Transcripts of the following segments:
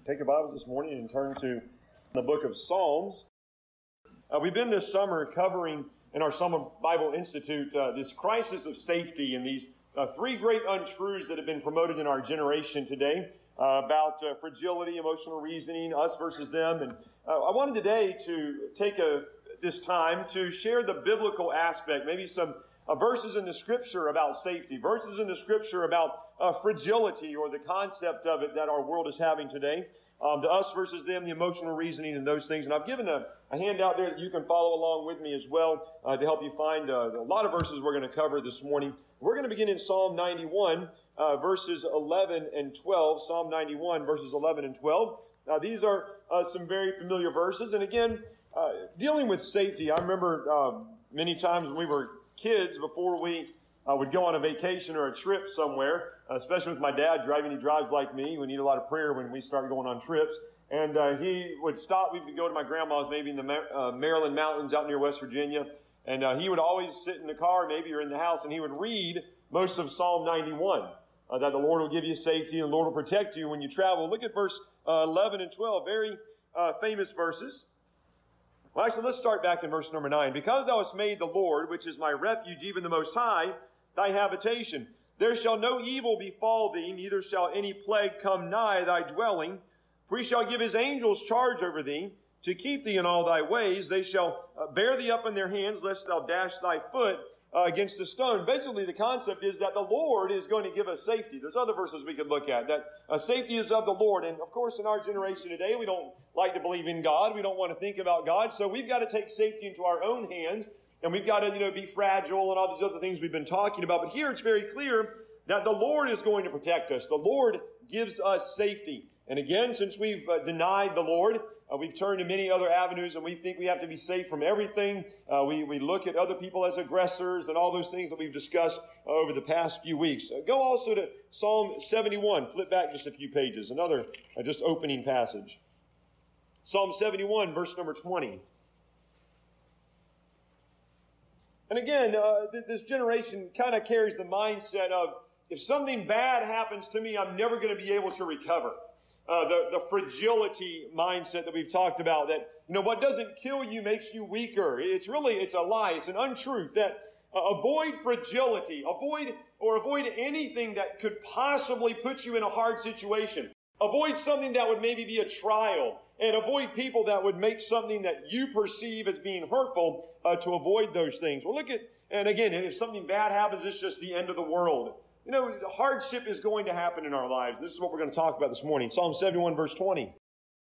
Take your Bibles this morning and turn to the book of Psalms. We've been this summer covering in our Summer Bible Institute this crisis of safety and these three great untruths that have been promoted in our generation today about fragility, emotional reasoning, us versus them. And I wanted today to take this time to share the biblical aspect, maybe some verses in the Scripture about safety, verses in the Scripture about fragility or the concept of it that our world is having today. The us versus them, the emotional reasoning and those things. And I've given a handout there that you can follow along with me as well to help you find a lot of verses we're going to cover this morning. We're going to begin in Psalm 91, verses 11 and 12. Psalm 91, verses 11 and 12. These are some very familiar verses. And again, dealing with safety, I remember many times when we were kids, before we would go on a vacation or a trip somewhere, especially with my dad driving. He drives like me. We need a lot of prayer when we start going on trips. And he would stop. We would go to my grandma's, maybe in the Maryland mountains out near West Virginia. And he would always sit in the car, maybe, or in the house, and he would read most of Psalm 91, that the Lord will give you safety and the Lord will protect you when you travel. Look at verse 11 and 12, very famous verses. Well, actually, let's start back in verse number 9. Because thou hast made the Lord, which is my refuge, even the Most High, thy habitation. There shall no evil befall thee, neither shall any plague come nigh thy dwelling. For he shall give his angels charge over thee, to keep thee in all thy ways. They shall bear thee up in their hands, lest thou dash thy foot against a stone. Basically, the concept is that the Lord is going to give us safety. There's other verses we could look at, that safety is of the Lord. And of course, in our generation today, we don't like to believe in God. We don't want to think about God. So we've got to take safety into our own hands. And we've got to, be fragile and all these other things we've been talking about. But here it's very clear that the Lord is going to protect us. The Lord gives us safety. And again, since we've denied the Lord, we've turned to many other avenues, and we think we have to be safe from everything. We look at other people as aggressors and all those things that we've discussed over the past few weeks. Go also to Psalm 71. Flip back just a few pages. Another just opening passage. Psalm 71, verse number 20. And again, this generation kind of carries the mindset of, if something bad happens to me, I'm never going to be able to recover. The fragility mindset that we've talked about, that, what doesn't kill you makes you weaker. It's a lie. It's an untruth. That avoid fragility. Avoid anything that could possibly put you in a hard situation. Avoid something that would maybe be a trial, and avoid people that would make something that you perceive as being hurtful to avoid those things. Well, and again, if something bad happens, it's just the end of the world. Hardship is going to happen in our lives. This is what we're going to talk about this morning. Psalm 71, verse 20.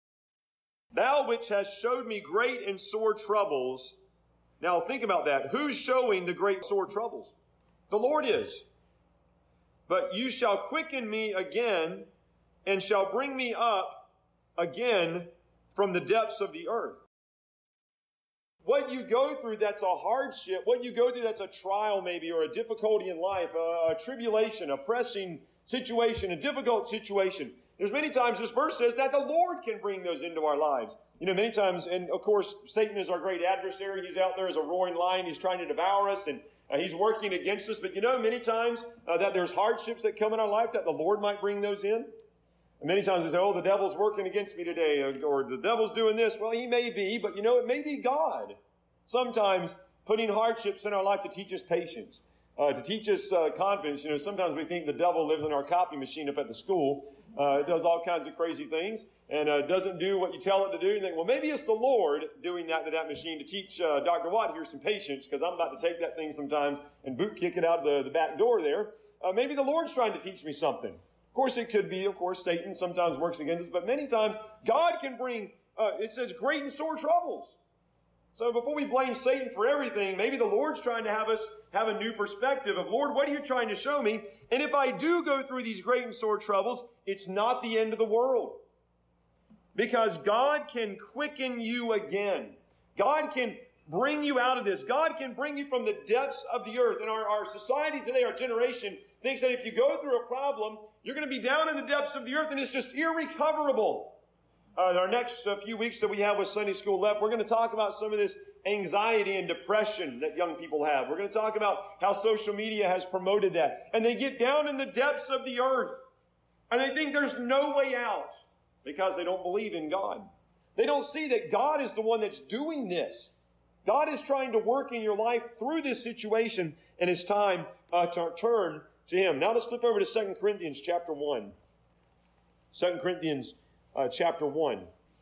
Thou which hast showed me great and sore troubles. Now think about that. Who's showing the great sore troubles? The Lord is. But you shall quicken me again, and shall bring me up again from the depths of the earth. What you go through that's a hardship, what you go through that's a trial maybe, or a difficulty in life, a tribulation, a pressing situation, a difficult situation. There's many times this verse says that the Lord can bring those into our lives. Many times, and of course, Satan is our great adversary. He's out there as a roaring lion. He's trying to devour us, and he's working against us. But many times that there's hardships that come in our life that the Lord might bring those in. And many times we say, the devil's working against me today, or the devil's doing this. Well, he may be, but it may be God. Sometimes putting hardships in our life to teach us patience, to teach us confidence. Sometimes we think the devil lives in our copy machine up at the school. It does all kinds of crazy things, and doesn't do what you tell it to do. You think, well, maybe it's the Lord doing that to that machine to teach Dr. Watt here some patience, because I'm about to take that thing sometimes and boot kick it out of the back door there. Maybe the Lord's trying to teach me something. Of course, it could be, Satan sometimes works against us, but many times God can bring, it says, great and sore troubles. So before we blame Satan for everything, maybe the Lord's trying to have us have a new perspective of, Lord, what are you trying to show me? And if I do go through these great and sore troubles, it's not the end of the world. Because God can quicken you again. God can bring you out of this. God can bring you from the depths of the earth. And our society today, our generation, thinks that if you go through a problem, you're going to be down in the depths of the earth and it's just irrecoverable. Our next few weeks that we have with Sunday School left, we're going to talk about some of this anxiety and depression that young people have. We're going to talk about how social media has promoted that. And they get down in the depths of the earth and they think there's no way out. Because they don't believe in God. They don't see that God is the one that's doing this. God is trying to work in your life through this situation, and it's time to turn to Him. Now let's flip over to 2 Corinthians chapter 1. 2 Corinthians chapter 1.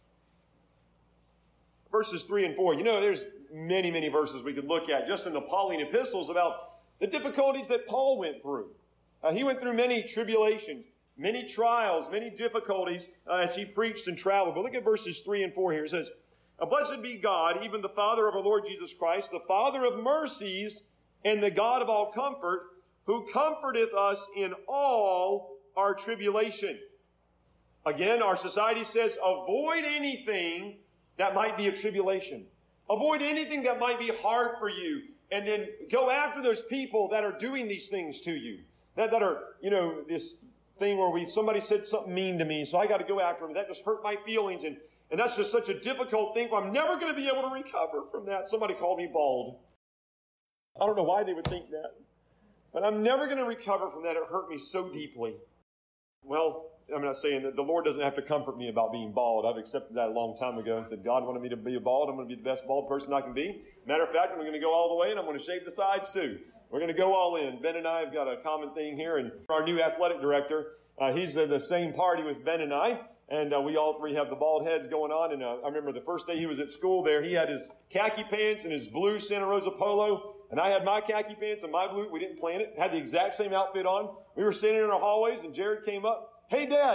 Verses 3 and 4. You know, there's many, many verses we could look at just in the Pauline epistles about the difficulties that Paul went through. He went through many tribulations, many trials, many difficulties as he preached and traveled. But look at verses 3 and 4 here. It says, "Blessed be God, even the Father of our Lord Jesus Christ, the Father of mercies and the God of all comfort, who comforteth us in all our tribulation." Again, our society says, avoid anything that might be a tribulation. Avoid anything that might be hard for you. And then go after those people that are doing these things to you. That are, this thing where somebody said something mean to me, so I got to go after them. That just hurt my feelings. And that's just such a difficult thing. I'm never going to be able to recover from that. Somebody called me bald. I don't know why they would think that. But I'm never going to recover from that. It hurt me so deeply. Well, I'm not saying that the Lord doesn't have to comfort me about being bald. I've accepted that a long time ago and said, God wanted me to be a bald. I'm going to be the best bald person I can be. Matter of fact, I'm going to go all the way, and I'm going to shave the sides too. We're going to go all in. Ben and I have got a common thing here, and our new athletic director, he's in the same party with Ben and I, and we all three have the bald heads going on. And I remember the first day he was at school there, he had his khaki pants and his blue Santa Rosa polo, and I had my khaki pants and my blue. We didn't plan it. Had the exact same outfit on. We were standing in our hallways, and Jared came up. Hey, Dad.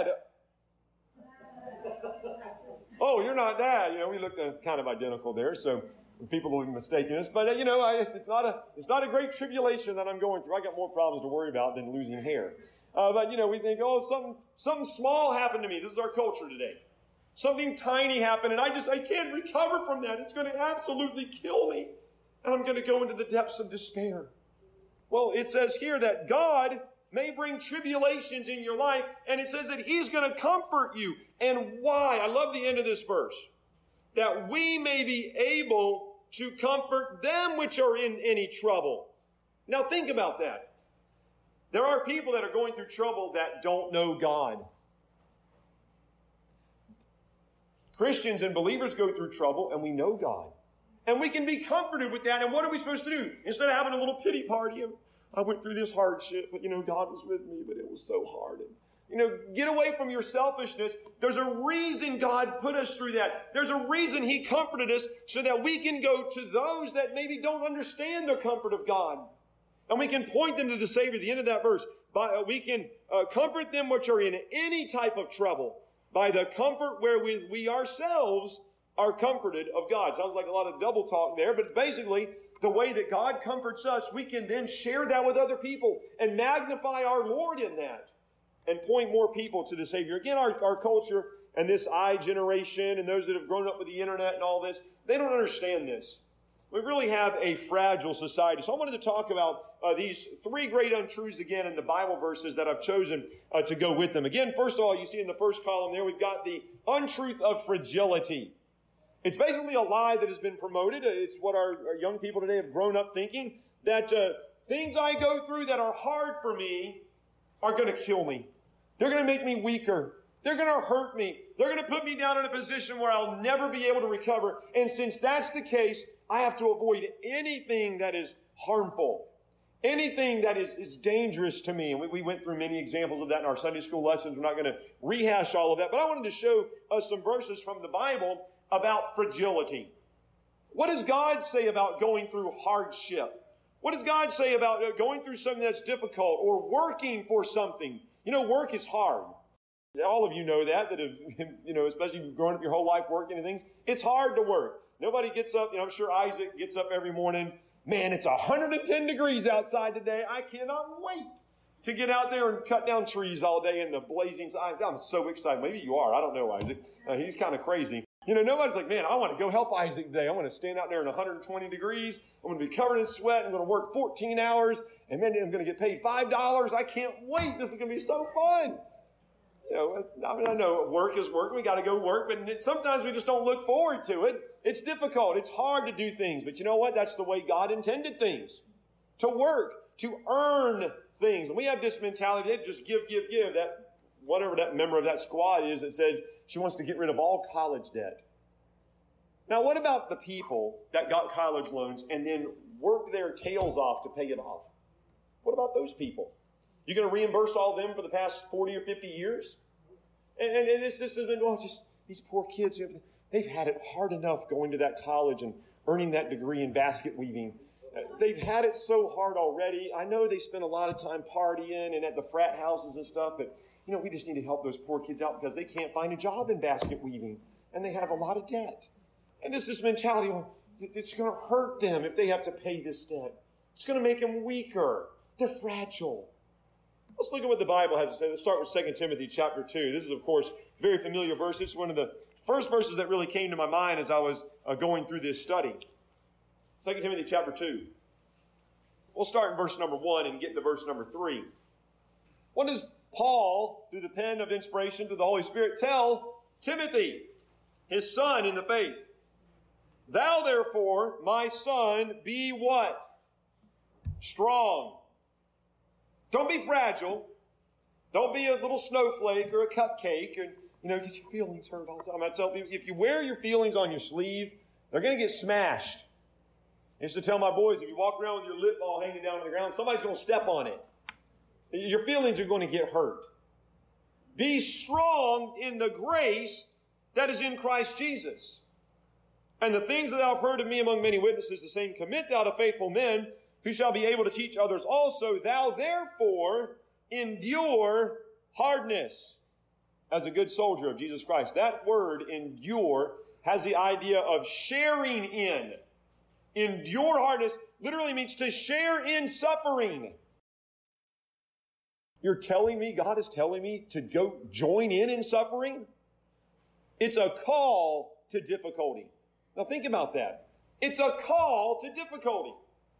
Oh, you're not Dad. We looked kind of identical there, so people will be mistaking us. But, it's not a great tribulation that I'm going through. I got more problems to worry about than losing hair. But, we think, something small happened to me. This is our culture today. Something tiny happened, and I can't recover from that. It's going to absolutely kill me. And I'm going to go into the depths of despair. Well, it says here that God may bring tribulations in your life, and it says that He's going to comfort you. And why? I love the end of this verse. That we may be able to comfort them which are in any trouble. Now think about that. There are people that are going through trouble that don't know God. Christians and believers go through trouble, and we know God. And we can be comforted with that. And what are we supposed to do? Instead of having a little pity party of, I went through this hardship, but God was with me, but it was so hard. And, get away from your selfishness. There's a reason God put us through that. There's a reason He comforted us so that we can go to those that maybe don't understand the comfort of God. And we can point them to the Savior, the end of that verse. We can comfort them which are in any type of trouble by the comfort wherewith we ourselves are comforted of God. Sounds like a lot of double talk there, but basically, the way that God comforts us, we can then share that with other people and magnify our Lord in that and point more people to the Savior. Again, our culture and this I generation and those that have grown up with the internet and all this, they don't understand this. We really have a fragile society. So I wanted to talk about these three great untruths again in the Bible verses that I've chosen to go with them. Again, first of all, you see in the first column there, we've got the untruth of fragility. It's basically a lie that has been promoted. It's what our young people today have grown up thinking, that things I go through that are hard for me are going to kill me. They're going to make me weaker. They're going to hurt me. They're going to put me down in a position where I'll never be able to recover. And since that's the case, I have to avoid anything that is harmful, anything that is dangerous to me. And we went through many examples of that in our Sunday school lessons. We're not going to rehash all of that. But I wanted to show us some verses from the Bible about fragility. What does God say about going through hardship? What does God say about going through something that's difficult or working for something? Work is hard. All of you know that have, especially if you've grown up your whole life working and things. It's hard to work. Nobody gets up, I'm sure Isaac gets up every morning. Man, it's 110 degrees outside today. I cannot wait to get out there and cut down trees all day in the blazing sun. I'm so excited. Maybe you are. I don't know Isaac. He's kind of crazy. Nobody's like, man, I want to go help Isaac today. I want to stand out there in 120 degrees. I'm going to be covered in sweat. I'm going to work 14 hours. And then I'm going to get paid $5. I can't wait. This is going to be so fun. I know work is work. We got to go work. But sometimes we just don't look forward to it. It's difficult. It's hard to do things. But you know what? That's the way God intended things. To work. To earn things. And we have this mentality that just give. That whatever that member of that squad is that said she wants to get rid of all college debt. Now, what about the people that got college loans and then worked their tails off to pay it off? What about those people? You going to reimburse all of them for the past 40 or 50 years? And this has been, just these poor kids, they've had it hard enough going to that college and earning that degree in basket weaving. They've had it so hard already. I know they spend a lot of time partying and at the frat houses and stuff, but we just need to help those poor kids out because they can't find a job in basket weaving and they have a lot of debt. And this mentality, it's going to hurt them if they have to pay this debt. It's going to make them weaker. They're fragile. Let's look at what the Bible has to say. Let's start with 2 Timothy chapter 2. This is, of course, a very familiar verse. It's one of the first verses that really came to my mind as I was going through this study. 2 Timothy chapter 2. We'll start in verse number 1 and get to verse number 3. What does Paul, through the pen of inspiration through the Holy Spirit, tell Timothy, his son in the faith? Thou therefore, my son, be what? Strong. Don't be fragile. Don't be a little snowflake or a cupcake and, get your feelings hurt all the time. I tell people, if you wear your feelings on your sleeve, they're going to get smashed. I used to tell my boys, if you walk around with your lip ball hanging down to the ground, somebody's going to step on it. Your feelings are going to get hurt. Be strong in the grace that is in Christ Jesus. And the things that thou hast heard of me among many witnesses, the same commit thou to faithful men, who shall be able to teach others also. Thou therefore endure hardness as a good soldier of Jesus Christ. That word, endure, has the idea of sharing in. Endure hardness literally means to share in suffering. You're telling me, God is telling me to go join in suffering? It's a call to difficulty. Now think about that. It's a call to difficulty.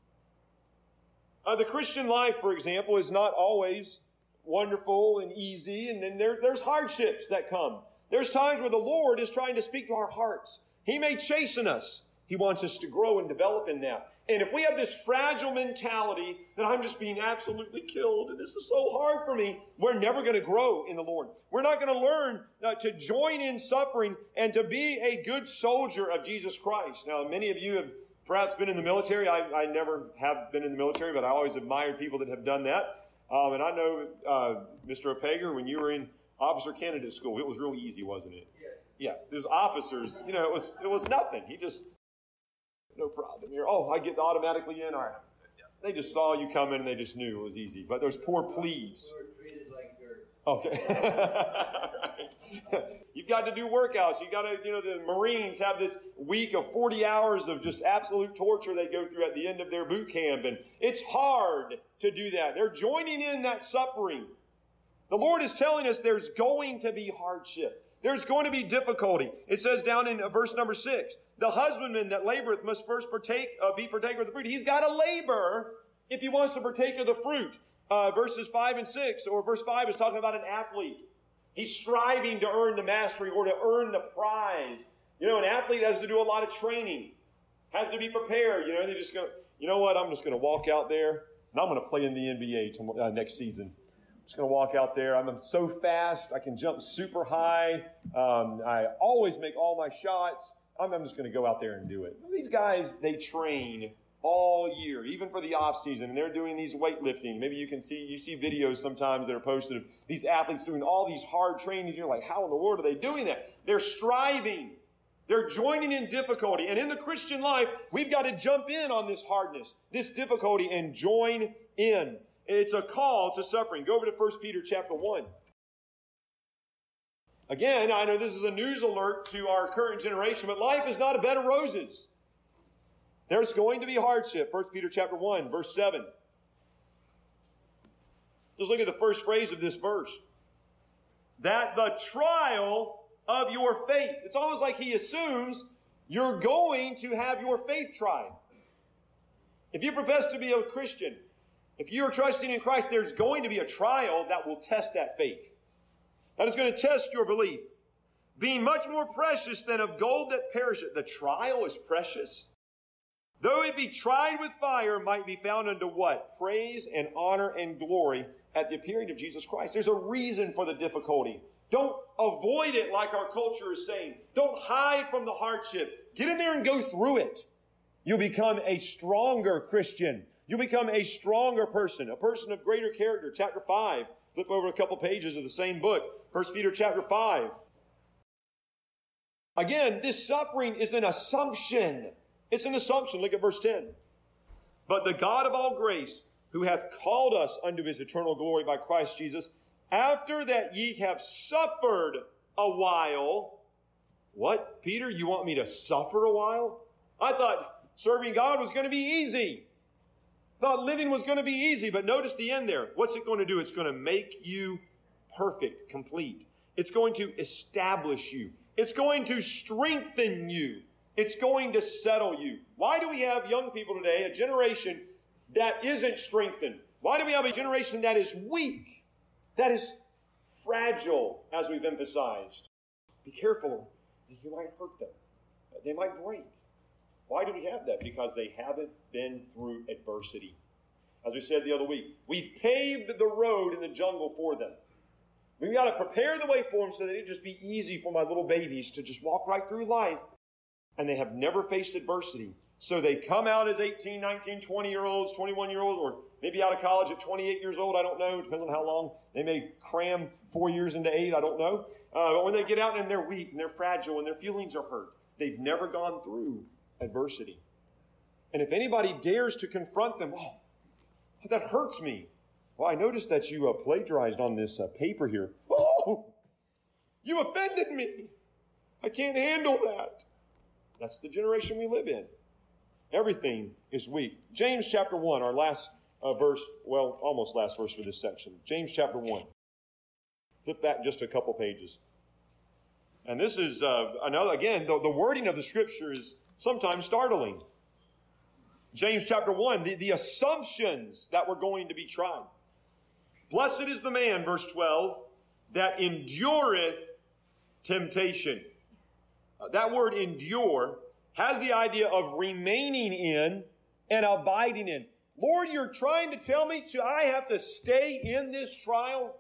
The Christian life, for example, is not always wonderful and easy, and then there's hardships that come. There's times where the Lord is trying to speak to our hearts. He may chasten us. He wants us to grow and develop in that. And if we have this fragile mentality that I'm just being absolutely killed and this is so hard for me, we're never going to grow in the Lord. We're not going to learn to join in suffering and to be a good soldier of Jesus Christ. Now, many of you have perhaps been in the military. I never have been in the military, but I always admired people that have done that. And I know, Mr. Opeger, when you were in officer candidate school, it was real easy, wasn't it? Yes. There's officers, it was nothing. No problem. I get automatically in. All right. They just saw you coming and they just knew it was easy. But those poor plebes. We were treated like dirt. Okay. You've got to do workouts. You've got to, the Marines have this week of 40 hours of just absolute torture they go through at the end of their boot camp. And it's hard to do that. They're joining in that suffering. The Lord is telling us there's going to be hardship. There's going to be difficulty. It says down in verse number 6, the husbandman that laboreth must first be partaker of the fruit. He's got to labor if he wants to partake of the fruit. Verses 5 and 6, or verse 5 is talking about an athlete. He's striving to earn the mastery or to earn the prize. An athlete has to do a lot of training, has to be prepared. They're just going to, I'm just going to walk out there and I'm going to play in the NBA next season. Just going to walk out there. I'm so fast. I can jump super high. I always make all my shots. I'm just going to go out there and do it. These guys, they train all year, even for the off season. And they're doing these weightlifting. Maybe you see videos sometimes that are posted of these athletes doing all these hard training. You're like, how in the world are they doing that? They're striving. They're joining in difficulty. And in the Christian life, we've got to jump in on this hardness, this difficulty, and join in. It's a call to suffering. Go over to 1 Peter chapter 1. Again, I know this is a news alert to our current generation, but life is not a bed of roses. There's going to be hardship. 1 Peter chapter 1, verse 7. Just look at the first phrase of this verse. That the trial of your faith. It's almost like he assumes you're going to have your faith tried. If you profess to be a Christian, if you are trusting in Christ, there's going to be a trial that will test that faith. That is going to test your belief. Being much more precious than of gold that perisheth. The trial is precious. though it be tried with fire, might be found unto what? Praise and honor and glory at the appearing of Jesus Christ. There's a reason for the difficulty. Don't avoid it like our culture is saying. Don't hide from the hardship. Get in there and go through it. You'll become a stronger Christian. You'll become a stronger person, a person of greater character. Chapter 5. Flip over a couple pages of the same book. 1 Peter chapter 5. Again, this suffering is an assumption. It's an assumption. Look at verse 10. But the God of all grace, who hath called us unto his eternal glory by Christ Jesus, after that ye have suffered a while. What, Peter? You want me to suffer a while? I thought serving God was going to be easy. Thought living was going to be easy, but notice the end there. What's it going to do? It's going to make you perfect, complete. It's going to establish you. It's going to strengthen you. It's going to settle you. Why do we have young people today, a generation that isn't strengthened? Why do we have a generation that is weak, that is fragile, as we've emphasized? Be careful. You might hurt them. They might break. Why do we have that? Because they haven't been through adversity. As we said the other week, we've paved the road in the jungle for them. We've got to prepare the way for them so that it'd just be easy for my little babies to just walk right through life. And they have never faced adversity. So they come out as 18, 19, 20-year-olds, 21-year-olds, or maybe out of college at 28 years old. I don't know. It depends on how long. They may cram 4 years into 8. I don't know. But when they get out and they're weak and they're fragile and their feelings are hurt, they've never gone through adversity. And if anybody dares to confront them, oh, that hurts me. Well, I noticed that you plagiarized on this paper here. Oh, you offended me. I can't handle that. That's the generation we live in. Everything is weak. James chapter 1, our last verse, well, almost last verse for this section. James chapter 1. Flip back just a couple pages. And this is another, again, the wording of the scripture is sometimes startling. James chapter 1, the assumptions that were going to be tried. Blessed is the man, verse 12, that endureth temptation. That word endure has the idea of remaining in and abiding in. Lord, you're trying to tell me I have to stay in this trial?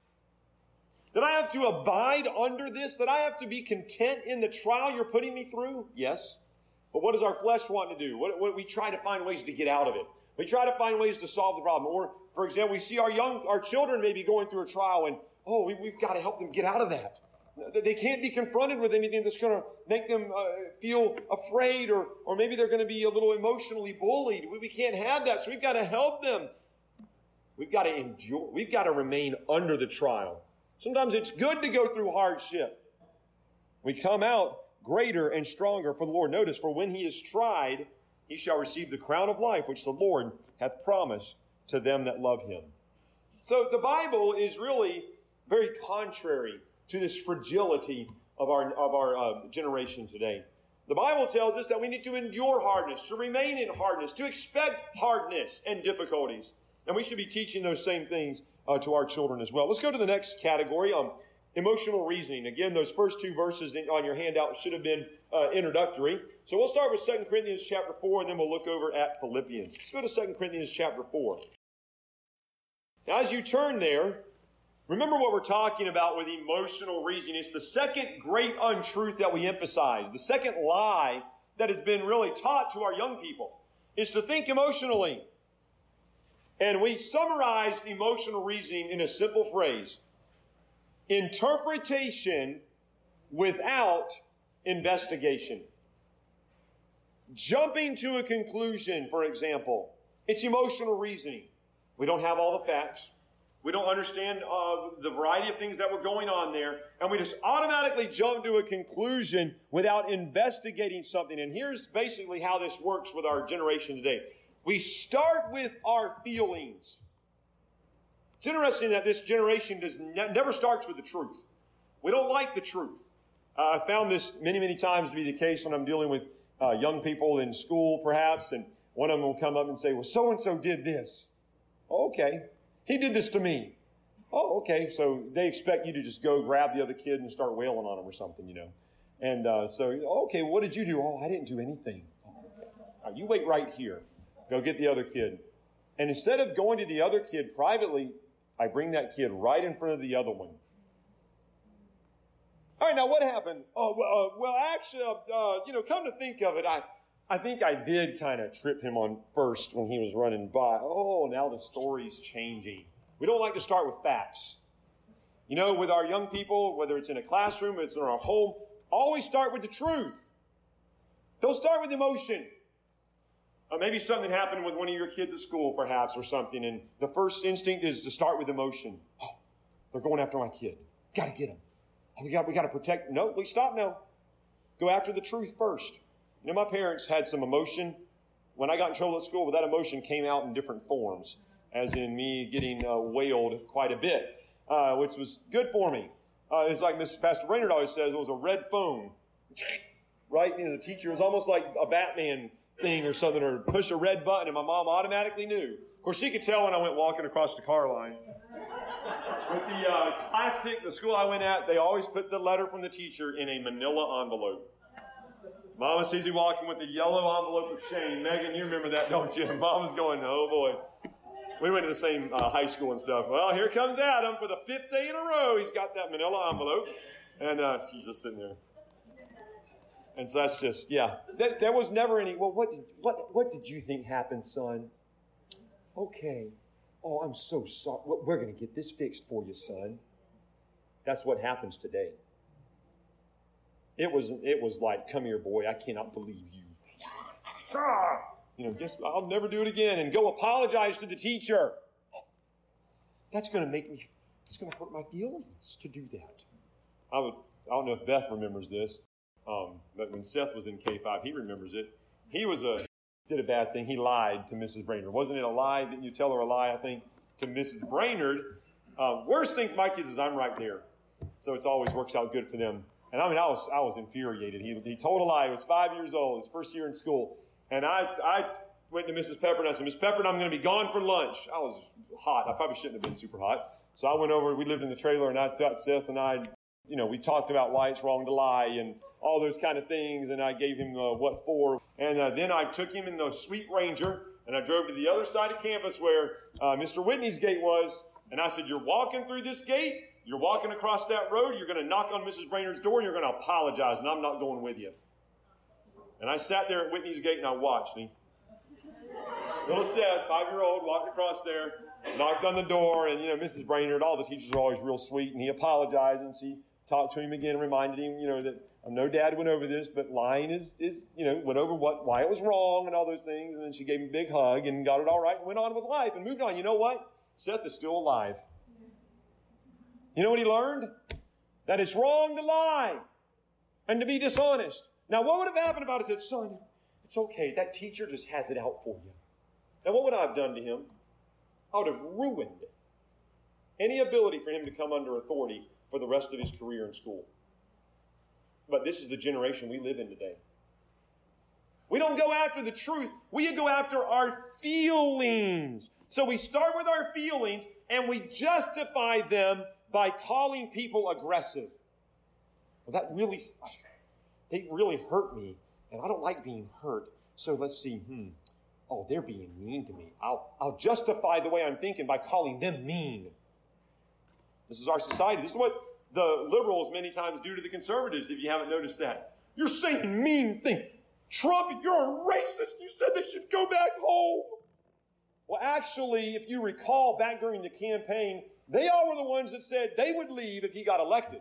That I have to abide under this? That I have to be content in the trial you're putting me through? Yes. But what does our flesh want to do? What we try to find ways to get out of it. We try to find ways to solve the problem. Or, for example, we see our children maybe going through a trial and, we've got to help them get out of that. They can't be confronted with anything that's going to make them feel afraid, or maybe they're going to be a little emotionally bullied. We can't have that, so we've got to help them. We've got to endure. We've got to remain under the trial. Sometimes it's good to go through hardship. We come out greater and stronger for the Lord. Notice, for when he is tried, he shall receive the crown of life, which the Lord hath promised to them that love him. So the Bible is really very contrary to this fragility of our generation today. The Bible tells us that we need to endure hardness, to remain in hardness, to expect hardness and difficulties. And we should be teaching those same things to our children as well. Let's go to the next category, emotional reasoning. Again, those first two verses on your handout should have been introductory. So we'll start with 2 Corinthians chapter 4, and then we'll look over at Philippians. Let's go to 2 Corinthians chapter 4. Now, as you turn there, remember what we're talking about with emotional reasoning. It's the second great untruth that we emphasize. The second lie that has been really taught to our young people is to think emotionally. And we summarized emotional reasoning in a simple phrase: interpretation without investigation. Jumping to a conclusion, for example, it's emotional reasoning. We don't have all the facts. We don't understand the variety of things that were going on there. And we just automatically jump to a conclusion without investigating something. And here's basically how this works with our generation today. We start with our feelings. It's interesting that this generation never starts with the truth. We don't like the truth. I found this many, many times to be the case when I'm dealing with young people in school, perhaps, and one of them will come up and say, well, so-and-so did this. Oh, okay. He did this to me. Oh, okay. So they expect you to just go grab the other kid and start wailing on him or something, And so, okay, what did you do? Oh, I didn't do anything. right, you wait right here. Go get the other kid. And instead of going to the other kid privately, I bring that kid right in front of the other one. All right, now what happened? Actually, come to think of it, I think I did kind of trip him on first when he was running by. Oh, now the story's changing. We don't like to start with facts. You know, with our young people, whether it's in a classroom, it's in our home, always start with the truth. Don't start with emotion. Maybe something happened with one of your kids at school, perhaps, or something, and the first instinct is to start with emotion. Oh, they're going after my kid. Got to get him. Oh, we got to protect. No, we stop now. Go after the truth first. You know, my parents had some emotion. When I got in trouble at school, but that emotion came out in different forms, as in me getting wailed quite a bit, which was good for me. It's like Mrs. Pastor Brainerd always says, it was a red phone. Right? You know, the teacher was almost like a Batman thing or something, or push a red button, and my mom automatically knew. Of course, she could tell when I went walking across the car line. With the school I went at, they always put the letter from the teacher in a manila envelope. Mama sees me walking with the yellow envelope of shame. Megan, you remember that, don't you? Mama's going, oh boy. We went to the same high school and stuff. Well, here comes Adam for the 5th day in a row. He's got that manila envelope. And she's just sitting there. And so that's just, yeah. There was never any, well, what did you think happened, son? Okay. Oh, I'm so sorry. We're going to get this fixed for you, son. That's what happens today. It was like, come here, boy, I cannot believe you. You know, just, I'll never do it again. And go apologize to the teacher. That's going to it's going to hurt my feelings to do that. I don't know if Beth remembers this. But when Seth was in K5, he remembers it. He did a bad thing. He lied to Mrs. Brainerd. Wasn't it a lie? Didn't you tell her a lie, I think, to Mrs. Brainerd? Worst thing for my kids is I'm right there. So it always works out good for them. And I mean, I was infuriated. He told a lie. He was 5 years old, his first year in school. And I went to Mrs. Pepper and I said, Miss Pepper, I'm going to be gone for lunch. I was hot. I probably shouldn't have been super hot. So I went over, we lived in the trailer, and I thought Seth and I, we talked about why it's wrong to lie and all those kind of things, and I gave him what for. And then I took him in the Sweet Ranger, and I drove to the other side of campus where Mr. Whitney's gate was, and I said, you're walking through this gate, you're walking across that road, you're going to knock on Mrs. Brainerd's door, and you're going to apologize, and I'm not going with you. And I sat there at Whitney's gate, and I watched him. Little Seth, 5-year-old, walked across there, knocked on the door, and, Mrs. Brainerd, all the teachers are always real sweet, and he apologized, and she talked to him again and reminded him, that I know Dad went over this, but lying went over why it was wrong and all those things, and then she gave him a big hug and got it all right and went on with life and moved on. You know what? Seth is still alive. You know what he learned? That it's wrong to lie and to be dishonest. Now, what would have happened about it? I said, son, it's okay. That teacher just has it out for you. Now, what would I have done to him? I would have ruined any ability for him to come under authority for the rest of his career in school. But this is the generation we live in today. We don't go after the truth. We go after our feelings. So we start with our feelings and we justify them by calling people aggressive. Well, they really hurt me, and I don't like being hurt. So let's see, oh, they're being mean to me. I'll justify the way I'm thinking by calling them mean. This is our society. This is what the liberals many times do to the conservatives, if you haven't noticed that. You're saying mean things. Trump, you're a racist. You said they should go back home. Well, actually, if you recall back during the campaign, they all were the ones that said they would leave if he got elected.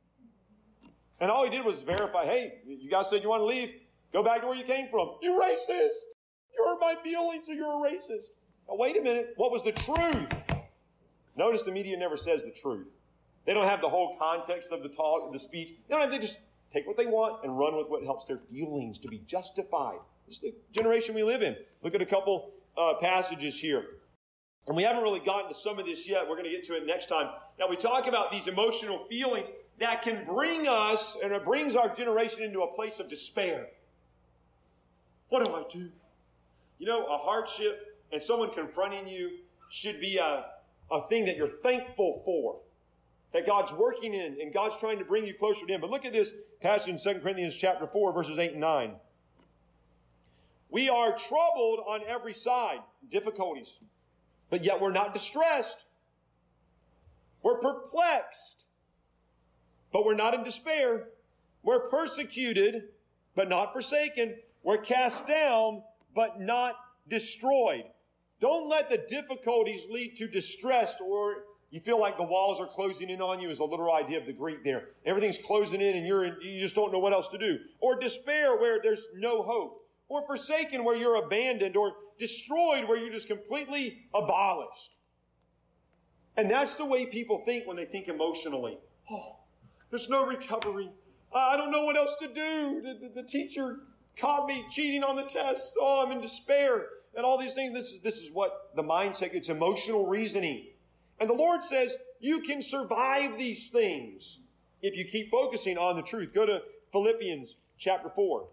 And all he did was verify, hey, you guys said you want to leave. Go back to where you came from. You racist. You hurt my feelings, so you're a racist. Now, wait a minute. What was the truth? Notice the media never says the truth. They don't have the whole context of the talk, the speech. They just take what they want and run with what helps their feelings to be justified. This is the generation we live in. Look at a couple passages here. And we haven't really gotten to some of this yet. We're going to get to it next time. Now, we talk about these emotional feelings that can bring us, and it brings our generation into a place of despair. What do I do? A hardship and someone confronting you should be a thing that you're thankful for, that God's working in, and God's trying to bring you closer to Him. But look at this passage in 2 Corinthians chapter 4, verses 8 and 9. We are troubled on every side, difficulties, but yet we're not distressed. We're perplexed, but we're not in despair. We're persecuted, but not forsaken. We're cast down, but not destroyed. Don't let the difficulties lead to distress, or you feel like the walls are closing in on you, is a literal idea of the Greek there. Everything's closing in and you just don't know what else to do. Or despair where there's no hope. Or forsaken where you're abandoned. Or destroyed where you're just completely abolished. And that's the way people think when they think emotionally. Oh, there's no recovery. I don't know what else to do. The teacher caught me cheating on the test. Oh, I'm in despair. And all these things. This is what the mindset, it's emotional reasoning. And the Lord says, you can survive these things if you keep focusing on the truth. Go to Philippians chapter 4.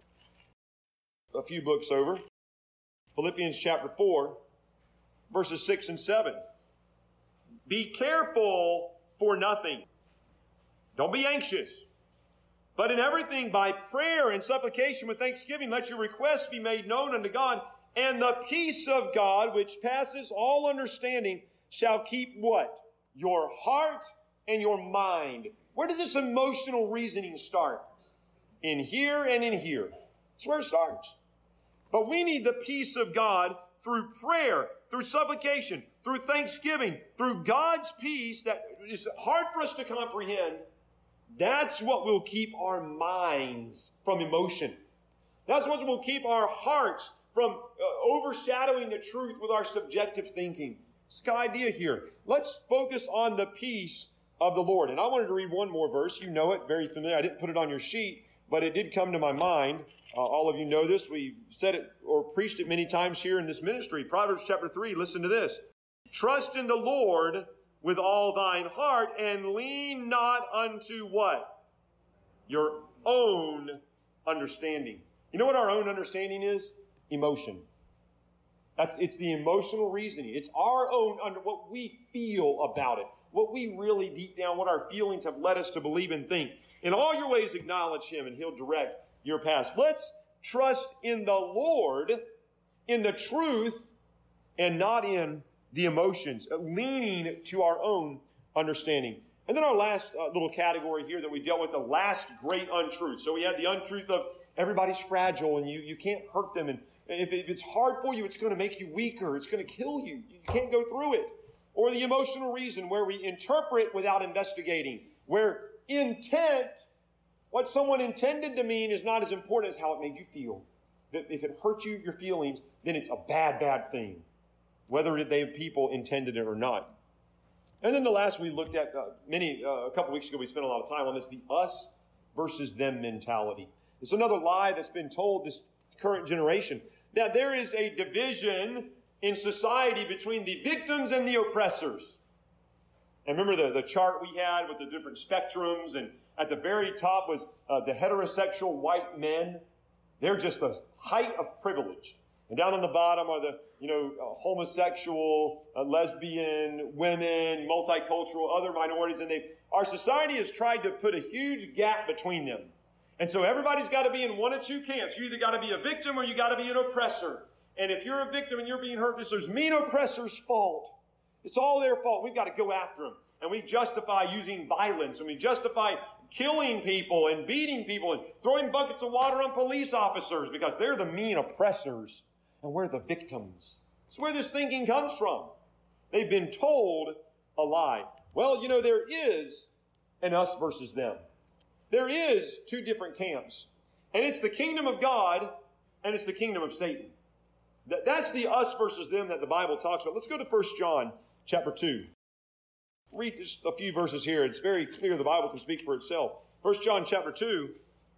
A few books over. Philippians chapter 4, verses 6 and 7. Be careful for nothing. Don't be anxious. But in everything, by prayer and supplication with thanksgiving, let your requests be made known unto God. And the peace of God, which passes all understanding, shall keep what? Your heart and your mind. Where does this emotional reasoning start? In here and in here. That's where it starts. But we need the peace of God through prayer, through supplication, through thanksgiving, through God's peace that is hard for us to comprehend. That's what will keep our minds from emotion. That's what will keep our hearts from overshadowing the truth with our subjective thinking. It's the idea here. Let's focus on the peace of the Lord. And I wanted to read one more verse. You know it, very familiar. I didn't put it on your sheet, but it did come to my mind. All of you know this. We said it or preached it many times here in this ministry. Proverbs chapter 3, listen to this. Trust in the Lord with all thine heart and lean not unto what? Your own understanding. You know what our own understanding is? Emotion. It's the emotional reasoning. It's our own under what we feel about it. What we really deep down, what our feelings have led us to believe and think. In all your ways acknowledge Him and He'll direct your paths. Let's trust in the Lord, in the truth, and not in the emotions, leaning to our own understanding. And then our last little category here that we dealt with, the last great untruth. So we had the untruth of everybody's fragile and you can't hurt them. And if it's hard for you, it's going to make you weaker. It's going to kill you. You can't go through it. Or the emotional reason where we interpret without investigating. Where intent, what someone intended to mean is not as important as how it made you feel. If it hurt you, your feelings, then it's a bad thing. Whether people intended it or not. And then the last we looked at a couple weeks ago, we spent a lot of time on this, the us versus them mentality. It's another lie that's been told this current generation, that there is a division in society between the victims and the oppressors. And remember the chart we had with the different spectrums, and at the very top was the heterosexual white men. They're just the height of privilege. And down on the bottom are the, homosexual, lesbian, women, multicultural, other minorities. And our society has tried to put a huge gap between them. And so everybody's got to be in one of two camps. You either got to be a victim or you got to be an oppressor. And if you're a victim and you're being hurt, this is mean oppressor's fault. It's all their fault. We've got to go after them. And we justify using violence. And we justify killing people and beating people and throwing buckets of water on police officers because they're the mean oppressors and we're the victims. It's where this thinking comes from. They've been told a lie. Well, there is an us versus them. There is two different camps. And it's the kingdom of God and it's the kingdom of Satan. That's the us versus them that the Bible talks about. Let's go to 1 John chapter 2. Read just a few verses here. It's very clear the Bible can speak for itself. 1 John chapter 2.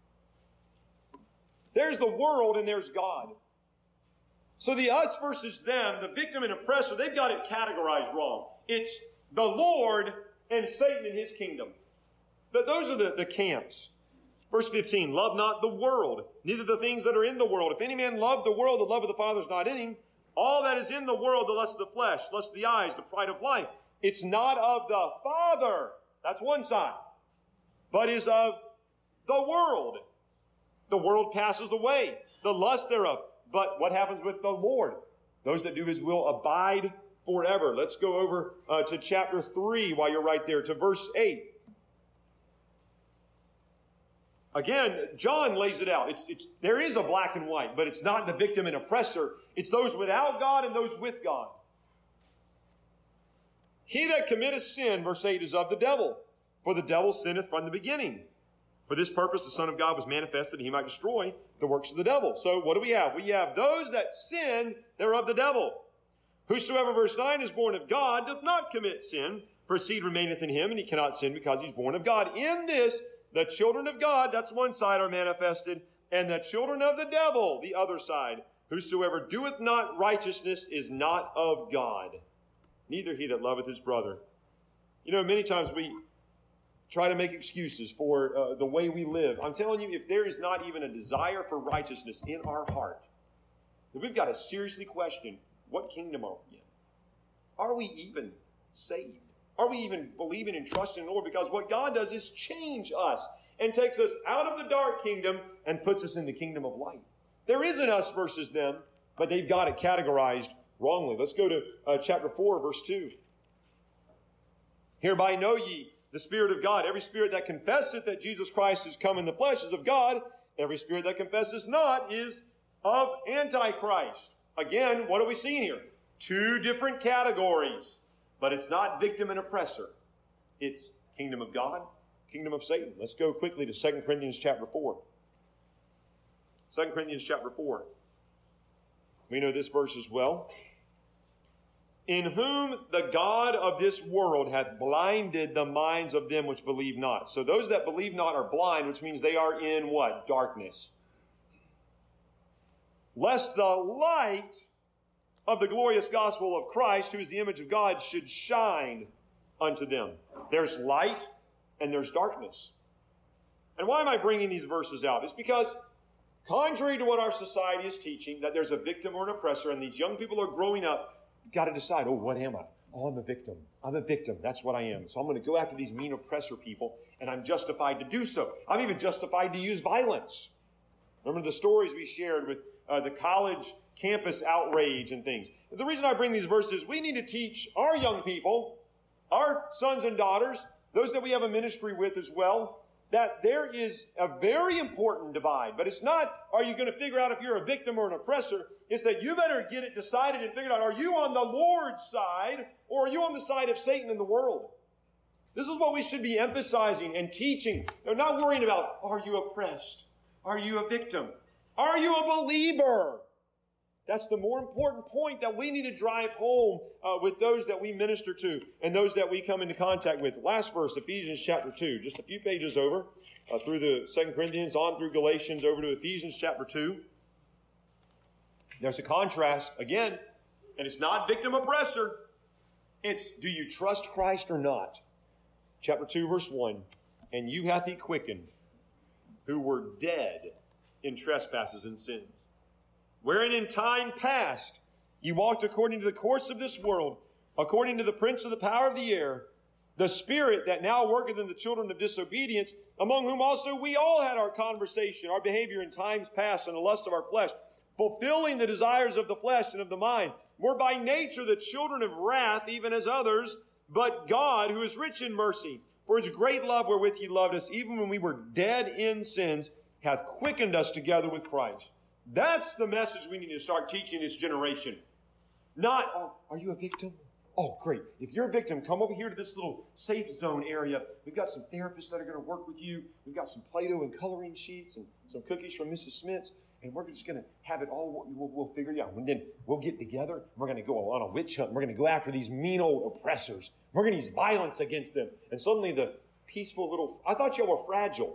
There's the world and there's God. So the us versus them, the victim and oppressor, they've got it categorized wrong. It's the Lord and Satan and his kingdom. But those are the camps. Verse 15, love not the world, neither the things that are in the world. If any man love the world, the love of the Father is not in him. All that is in the world, the lust of the flesh, lust of the eyes, the pride of life, it's not of the Father. That's one side. But is of the world. The world passes away, the lust thereof. But what happens with the Lord? Those that do His will abide forever. Let's go over to chapter 3 while you're right there, to verse 8. Again, John lays it out. There is a black and white, but it's not the victim and oppressor. It's those without God and those with God. He that committeth sin, verse 8, is of the devil, for the devil sinneth from the beginning. For this purpose the Son of God was manifested, that He might destroy the works of the devil. So what do we have? We have those that sin, they're of the devil. Whosoever, verse 9, is born of God doth not commit sin, for seed remaineth in him, and he cannot sin because he's born of God. In this, the children of God, that's one side, are manifested, and the children of the devil, the other side. Whosoever doeth not righteousness is not of God, neither he that loveth his brother. You know, many times we try to make excuses for the way we live. I'm telling you, if there is not even a desire for righteousness in our heart, then we've got to seriously question, what kingdom are we in? Are we even saved? Are we even believing and trusting in the Lord? Because what God does is change us and takes us out of the dark kingdom and puts us in the kingdom of light. There isn't us versus them, but they've got it categorized wrongly. Let's go to chapter 4, verse 2. Hereby know ye the Spirit of God. Every spirit that confesseth that Jesus Christ is come in the flesh is of God. Every spirit that confesseth not is of Antichrist. Again, what are we seeing here? Two different categories. But it's not victim and oppressor. It's kingdom of God, kingdom of Satan. Let's go quickly to 2 Corinthians chapter 4. 2 Corinthians chapter 4. We know this verse as well. In whom the God of this world hath blinded the minds of them which believe not. So those that believe not are blind, which means they are in what? Darkness. Lest the light of the glorious gospel of Christ, who is the image of God, should shine unto them. There's light and there's darkness. And why am I bringing these verses out? It's because contrary to what our society is teaching, that there's a victim or an oppressor, and these young people are growing up, you've got to decide, oh, what am I? Oh, I'm a victim. I'm a victim. That's what I am. So I'm going to go after these mean oppressor people, and I'm justified to do so. I'm even justified to use violence. Remember the stories we shared with the college campus outrage and things. The reason I bring these verses, we need to teach our young people, our sons and daughters, those that we have a ministry with as well, that there is a very important divide. But it's not, are you going to figure out if you're a victim or an oppressor? It's that you better get it decided and figured out, are you on the Lord's side or are you on the side of Satan and the world? This is what we should be emphasizing and teaching. They're not worrying about, are you oppressed? Are you a victim? Are you a believer? That's the more important point that we need to drive home with those that we minister to and those that we come into contact with. Last verse, Ephesians chapter 2, just a few pages over, through the 2 Corinthians, on through Galatians, over to Ephesians chapter 2. There's a contrast, again, and it's not victim oppressor. It's, do you trust Christ or not? Chapter 2, verse 1, and you hath he quickened, who were dead in trespasses and sins, wherein in time past ye walked according to the course of this world, according to the prince of the power of the air, the spirit that now worketh in the children of disobedience, among whom also we all had our conversation, our behavior in times past in the lust of our flesh, fulfilling the desires of the flesh and of the mind, were by nature the children of wrath, even as others, but God, who is rich in mercy, for his great love wherewith he loved us, even when we were dead in sins, hath quickened us together with Christ. That's the message we need to start teaching this generation. Not, oh, are you a victim? Oh, great. If you're a victim, come over here to this little safe zone area. We've got some therapists that are going to work with you. We've got some Play-Doh and coloring sheets and some cookies from Mrs. Smith's. And we're just going to have it all, we'll figure it out. And then we'll get together. We're going to go on a witch hunt. We're going to go after these mean old oppressors. We're going to use violence against them. And suddenly the peaceful little, I thought y'all were fragile.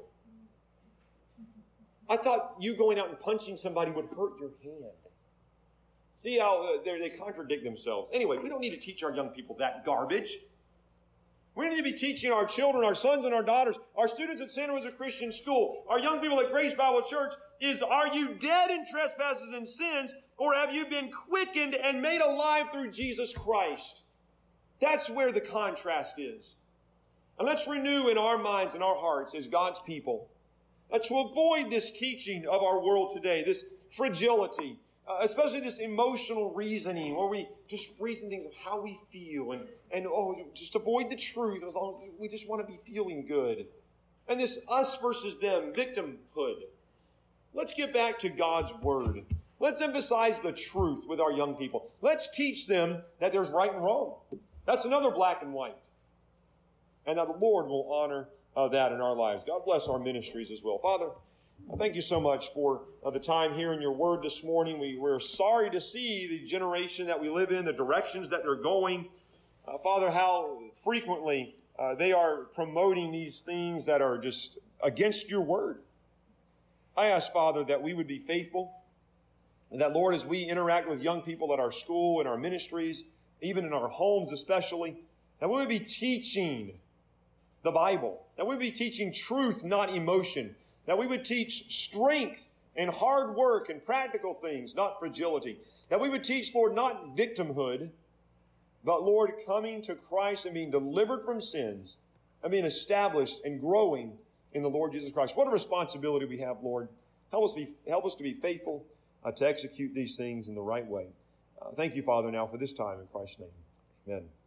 I thought you going out and punching somebody would hurt your hand. See how they contradict themselves. Anyway, we don't need to teach our young people that garbage. We need to be teaching our children, our sons and our daughters, our students at Santa Rosa Christian School, our young people at Grace Bible Church, is, are you dead in trespasses and sins, or have you been quickened and made alive through Jesus Christ? That's where the contrast is. And let's renew in our minds and our hearts as God's people to avoid this teaching of our world today, this fragility, especially this emotional reasoning where we just reason things of how we feel and just avoid the truth as long as we just want to be feeling good. And this us versus them, victimhood. Let's get back to God's Word. Let's emphasize the truth with our young people. Let's teach them that there's right and wrong. That's another black and white. And that the Lord will honor that in our lives. God bless our ministries as well. Father, I thank you so much for the time here in your Word this morning. We're sorry to see the generation that we live in, the directions that they're going. Father, how frequently they are promoting these things that are just against your Word. I ask, Father, that we would be faithful, and that, Lord, as we interact with young people at our school, in our ministries, even in our homes especially, that we would be teaching the Bible, that we would be teaching truth, not emotion, that we would teach strength and hard work and practical things, not fragility, that we would teach, Lord, not victimhood, but, Lord, coming to Christ and being delivered from sins and being established and growing in the Lord Jesus Christ. What a responsibility we have, Lord. Help us to be faithful to execute these things in the right way. Thank you, Father, now for this time in Christ's name. Amen.